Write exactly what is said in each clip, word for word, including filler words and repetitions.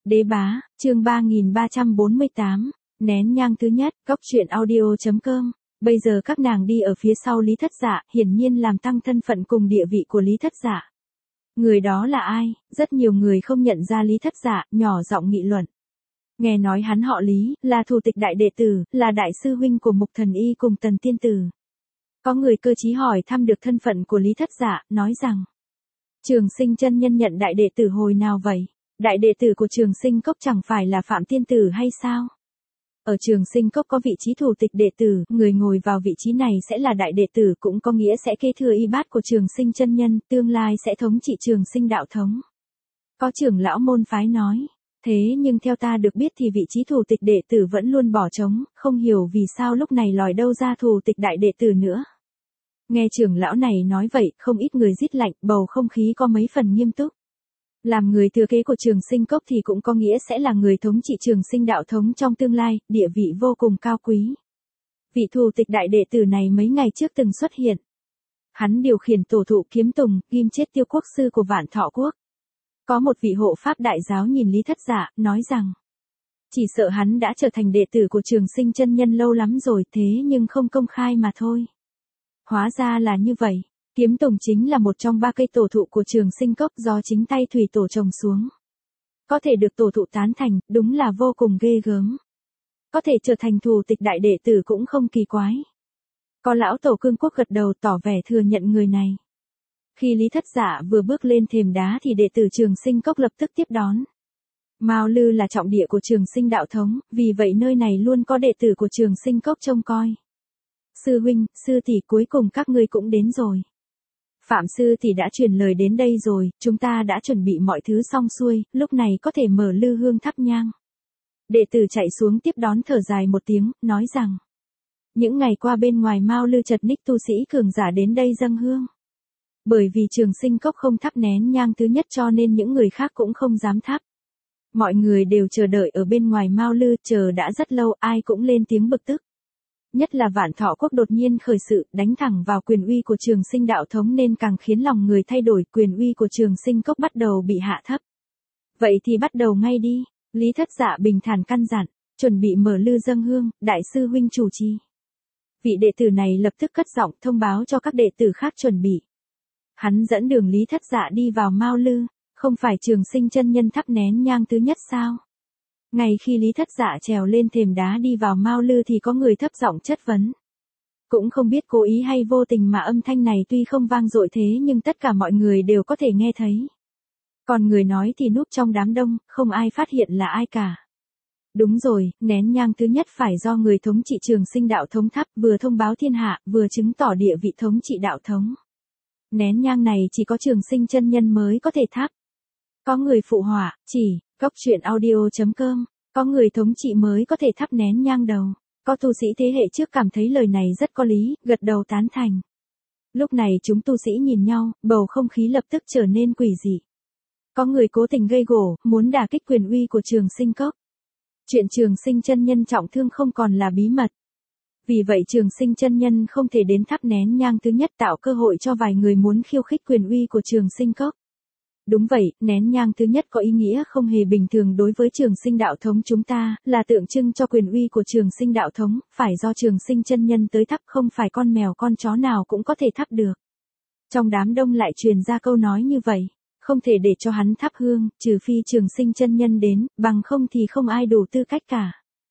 Đế bá, chương ba nghìn ba trăm bốn mươi tám, nén nhang thứ nhất, góc truyện audio.com. Bây giờ các nàng đi ở phía sau Lý Thất Dạ, hiển nhiên làm tăng thân phận cùng địa vị của Lý Thất Dạ. Người đó là ai? Rất nhiều người không nhận ra Lý Thất Dạ, nhỏ giọng nghị luận. Nghe nói hắn họ Lý, là thủ tịch đại đệ tử, là đại sư huynh của Mục Thần Y cùng Tần Tiên Tử. Có người cơ trí hỏi thăm được thân phận của Lý Thất Dạ, nói rằng: Trường Sinh chân nhân nhận đại đệ tử hồi nào vậy? Đại đệ tử của Trường Sinh Cốc chẳng phải là Phạm Tiên Tử hay sao? Ở Trường Sinh Cốc có vị trí thủ tịch đệ tử, người ngồi vào vị trí này sẽ là đại đệ tử, cũng có nghĩa sẽ kế thừa y bát của Trường Sinh chân nhân, tương lai sẽ thống trị Trường Sinh đạo thống. Có trưởng lão môn phái nói. Thế nhưng theo ta được biết thì vị trí thủ tịch đệ tử vẫn luôn bỏ trống, không hiểu vì sao lúc này lòi đâu ra thủ tịch đại đệ tử nữa. Nghe trưởng lão này nói vậy, không ít người rít lạnh, bầu không khí có mấy phần nghiêm túc. Làm người thừa kế của Trường Sinh Cốc thì cũng có nghĩa sẽ là người thống trị Trường Sinh đạo thống trong tương lai, địa vị vô cùng cao quý. Vị thủ tịch đại đệ tử này mấy ngày trước từng xuất hiện. Hắn điều khiển tổ thụ kiếm tùng, ghim chết Tiêu Quốc sư của Vạn Thọ Quốc. Có một vị hộ pháp đại giáo nhìn Lý Thất Dạ, nói rằng: Chỉ sợ hắn đã trở thành đệ tử của Trường Sinh chân nhân lâu lắm rồi, thế nhưng không công khai mà thôi. Hóa ra là như vậy. Kiếm tùng chính là một trong ba cây tổ thụ của Trường Sinh Cốc do chính tay thủy tổ trồng xuống. Có thể được tổ thụ tán thành, đúng là vô cùng ghê gớm. Có thể trở thành thủ tịch đại đệ tử cũng không kỳ quái. Có lão tổ Cương Quốc gật đầu tỏ vẻ thừa nhận người này. Khi Lý Thất Dạ vừa bước lên thềm đá thì đệ tử Trường Sinh Cốc lập tức tiếp đón. Mao Lư là trọng địa của Trường Sinh đạo thống, vì vậy nơi này luôn có đệ tử của Trường Sinh Cốc trông coi. Sư huynh, sư tỷ, cuối cùng các ngươi cũng đến rồi. Phạm sư tỷ đã truyền lời đến đây rồi, chúng ta đã chuẩn bị mọi thứ xong xuôi, lúc này có thể mở lư hương thắp nhang. Đệ tử chạy xuống tiếp đón thở dài một tiếng, nói rằng: Những ngày qua bên ngoài Mao Lư chật ních tu sĩ cường giả đến đây dâng hương. Bởi vì Trường Sinh Cốc không thắp nén nhang thứ nhất cho nên những người khác cũng không dám thắp. Mọi người đều chờ đợi ở bên ngoài Mao Lư, chờ đã rất lâu, ai cũng lên tiếng bực tức. Nhất là Vạn Thọ Quốc đột nhiên khởi sự, đánh thẳng vào quyền uy của Trường Sinh đạo thống nên càng khiến lòng người thay đổi, quyền uy của Trường Sinh Cốc bắt đầu bị hạ thấp. Vậy thì bắt đầu ngay đi, Lý Thất Dạ bình thản căn dặn, chuẩn bị mở lư dâng hương, đại sư huynh chủ trì. Vị đệ tử này lập tức cất giọng thông báo cho các đệ tử khác chuẩn bị. Hắn dẫn đường Lý Thất Dạ đi vào Mao Lư, không phải Trường Sinh chân nhân thắp nén nhang thứ nhất sao? Ngay khi Lý Thất Dạ trèo lên thềm đá đi vào Mao Lư thì có người thấp giọng chất vấn. Cũng không biết cố ý hay vô tình mà âm thanh này tuy không vang dội thế nhưng tất cả mọi người đều có thể nghe thấy. Còn người nói thì núp trong đám đông, không ai phát hiện là ai cả. Đúng rồi, nén nhang thứ nhất phải do người thống trị Trường Sinh đạo thống thắp, vừa thông báo thiên hạ, vừa chứng tỏ địa vị thống trị đạo thống. Nén nhang này chỉ có Trường Sinh chân nhân mới có thể thắp. Có người phụ họa, chỉ, góc truyện audio.com, có người thống trị mới có thể thắp nén nhang đầu. Có tu sĩ thế hệ trước cảm thấy lời này rất có lý, gật đầu tán thành. Lúc này chúng tu sĩ nhìn nhau, bầu không khí lập tức trở nên quỷ dị. Có người cố tình gây gổ, muốn đả kích quyền uy của Trường Sinh Cốc. Chuyện Trường Sinh chân nhân trọng thương không còn là bí mật. Vì vậy Trường Sinh chân nhân không thể đến thắp nén nhang thứ nhất, tạo cơ hội cho vài người muốn khiêu khích quyền uy của Trường Sinh Cốc. Đúng vậy, nén nhang thứ nhất có ý nghĩa không hề bình thường đối với Trường Sinh đạo thống chúng ta, là tượng trưng cho quyền uy của Trường Sinh đạo thống, phải do Trường Sinh chân nhân tới thắp, không phải con mèo con chó nào cũng có thể thắp được. Trong đám đông lại truyền ra câu nói như vậy, không thể để cho hắn thắp hương, trừ phi Trường Sinh chân nhân đến, bằng không thì không ai đủ tư cách cả.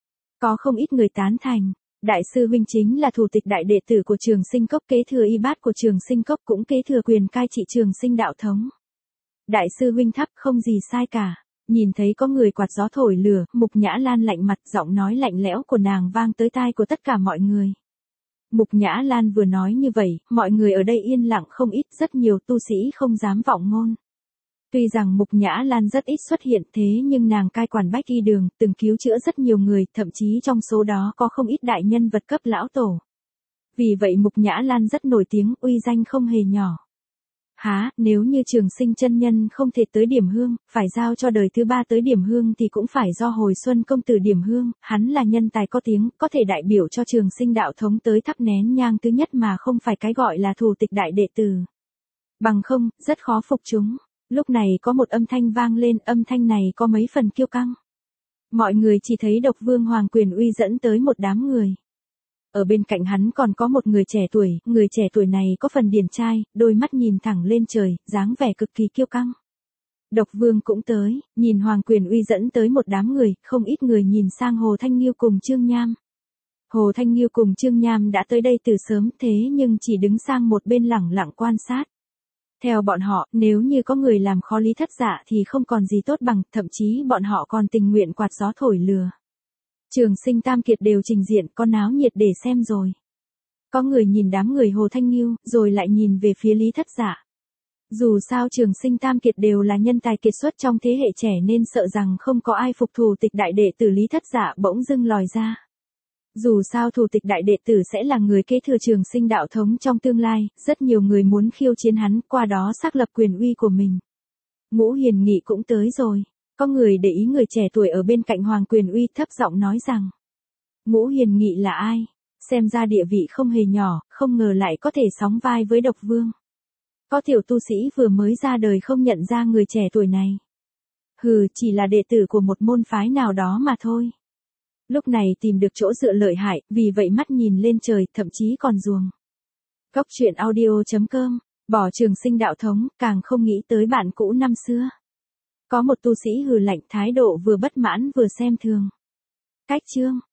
Có không ít người tán thành. Đại sư huynh chính là thủ tịch đại đệ tử của Trường Sinh Cốc, kế thừa y bát của Trường Sinh Cốc, cũng kế thừa quyền cai trị Trường Sinh đạo thống. Đại sư huynh thắp không gì sai cả. Nhìn thấy có người quạt gió thổi lửa, Mục Nhã Lan lạnh mặt, giọng nói lạnh lẽo của nàng vang tới tai của tất cả mọi người. Mục Nhã Lan vừa nói như vậy, mọi người ở đây yên lặng không ít, rất nhiều tu sĩ không dám vọng ngôn. Tuy rằng Mục Nhã Lan rất ít xuất hiện thế nhưng nàng cai quản bách y đường, từng cứu chữa rất nhiều người, thậm chí trong số đó có không ít đại nhân vật cấp lão tổ. Vì vậy Mục Nhã Lan rất nổi tiếng, uy danh không hề nhỏ. Há, nếu như Trường Sinh chân nhân không thể tới điểm hương, phải giao cho đời thứ ba tới điểm hương thì cũng phải do Hồi Xuân công tử điểm hương, hắn là nhân tài có tiếng, có thể đại biểu cho Trường Sinh đạo thống tới thắp nén nhang thứ nhất mà không phải cái gọi là thủ tịch đại đệ tử. Bằng không, rất khó phục chúng. Lúc này có một âm thanh vang lên, âm thanh này có mấy phần kiêu căng. Mọi người chỉ thấy độc vương Hoàng Quyền Uy dẫn tới một đám người. Ở bên cạnh hắn còn có một người trẻ tuổi, người trẻ tuổi này có phần điển trai, đôi mắt nhìn thẳng lên trời, dáng vẻ cực kỳ kiêu căng. Độc vương cũng tới, nhìn Hoàng Quyền Uy dẫn tới một đám người, không ít người nhìn sang Hồ Thanh Nghiêu cùng Trương Nham. Hồ Thanh Nghiêu cùng Trương Nham đã tới đây từ sớm thế nhưng chỉ đứng sang một bên lẳng lặng quan sát. Theo bọn họ, nếu như có người làm khó Lý Thất Dạ thì không còn gì tốt bằng, thậm chí bọn họ còn tình nguyện quạt gió thổi lừa. Trường Sinh Tam Kiệt đều trình diện, có náo nhiệt để xem rồi. Có người nhìn đám người Hồ Thanh Nghiêu, rồi lại nhìn về phía Lý Thất Dạ. Dù sao Trường Sinh Tam Kiệt đều là nhân tài kiệt xuất trong thế hệ trẻ nên sợ rằng không có ai phục thù tịch đại đệ tử Lý Thất Dạ bỗng dưng lòi ra. Dù sao thủ tịch đại đệ tử sẽ là người kế thừa Trường Sinh đạo thống trong tương lai, rất nhiều người muốn khiêu chiến hắn, qua đó xác lập quyền uy của mình. Ngũ Hiền Nghị cũng tới rồi. Có người để ý người trẻ tuổi ở bên cạnh Hoàng Quyền Uy thấp giọng nói rằng. Ngũ Hiền Nghị là ai? Xem ra địa vị không hề nhỏ, không ngờ lại có thể sóng vai với độc vương. Có tiểu tu sĩ vừa mới ra đời không nhận ra người trẻ tuổi này. Hừ, chỉ là đệ tử của một môn phái nào đó mà thôi. Lúc này tìm được chỗ dựa lợi hại, vì vậy mắt nhìn lên trời, thậm chí còn ruồng. Cốc truyện audio chấm com, bỏ Trường Sinh đạo thống, càng không nghĩ tới bạn cũ năm xưa. Có một tu sĩ hừ lạnh, thái độ vừa bất mãn vừa xem thường. Cách chương